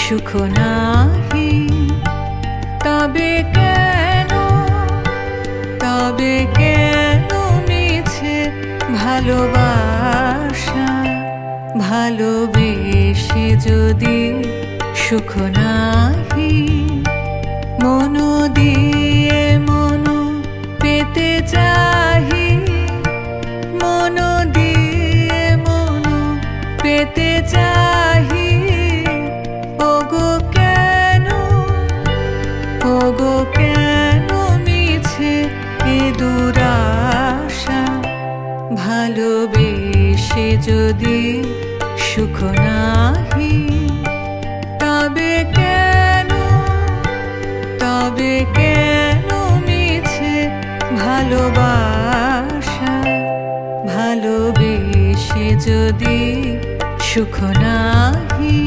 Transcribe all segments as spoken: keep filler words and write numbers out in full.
সুখ নাহি। তবে কেন তবে কেন মিছে ভালোবাসা, ভালোবেসে যদি সুখ নাহি। মন দিয়ে মন পেতে চাহি, মন দিয়ে মন পেতে চাহি। ওগো কেন ওগো কেন মিছে এ দুরাশা, ভালোবেসে যদি সুখ নাহি। তবে কেন তবে কেন মিছে ভালোবাসা, ভালোবেসে যদি সুখ নাহি।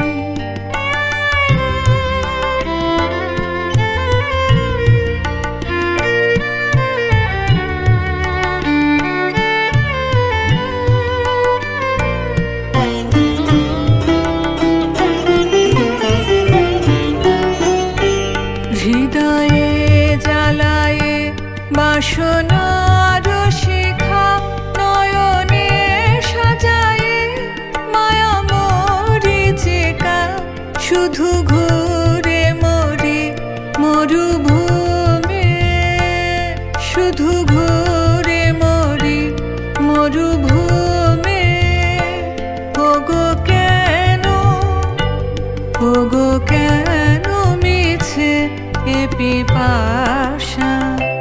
হৃদয়ে জ্বালায়ে বাসনার শিখা, নয়নে সাজায়ে মায়া মরীচিকা। শুধু ঘুরে মরি মরুভূমে, শুধু ঘুরে মরি মরুভূমে। ওগো কেন ওগো কেন মিছে এ পিপাসা,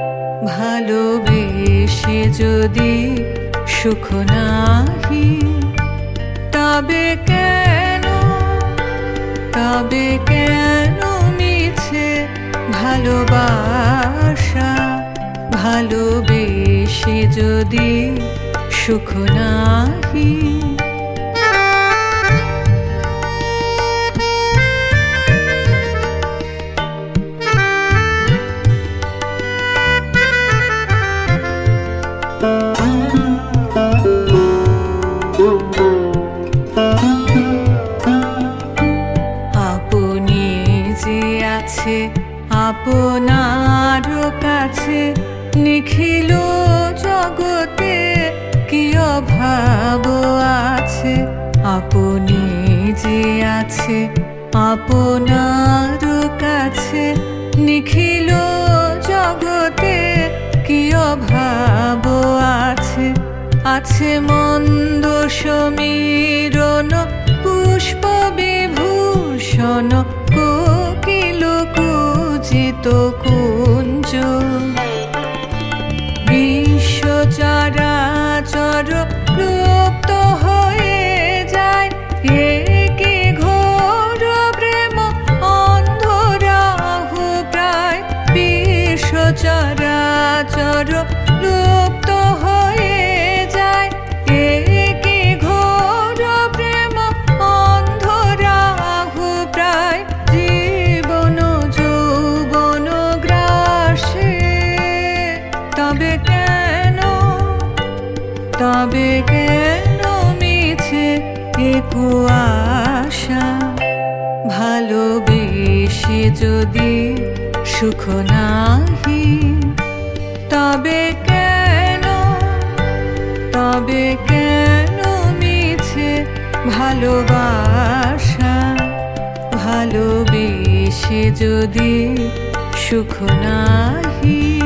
ভালোবেসে যদি সুখ নাহি। তবে কেন তবে কেন মিছে ভালোবাসা, ভালোবেসে যদি সুখ নাহি। আপনি যে আছে আপনার কাছে, নিখিল জগতে কি অভাব আছে। আপনি যে আছে আপনার কাছে, নিখিল জগতে কি অভাব আছে। আছে মন্দ সমীরণ পুষ্প বিভূষণ, কোকিল কূজিত কুঞ্জ। বিশ্ব চরাচর লুপ্ত হয়ে যায়, এ কি ঘোর প্রেম অন্ধরাহু প্রায়। বিশ্ব চরাচর লুপ্ত হয়ে যায়, এ কি ঘোর প্রেম অন্ধরাহু প্রায়। জীবন যৌবন গ্রাসে, তবে কেন তবে কেন মিছে এ কুয়াশা, ভালোবেসে যদি সুখ নাহি। তবে কেন তবে কেন মিছে ভালোবাসা, ভালোবেসে যদি সুখ নাহি।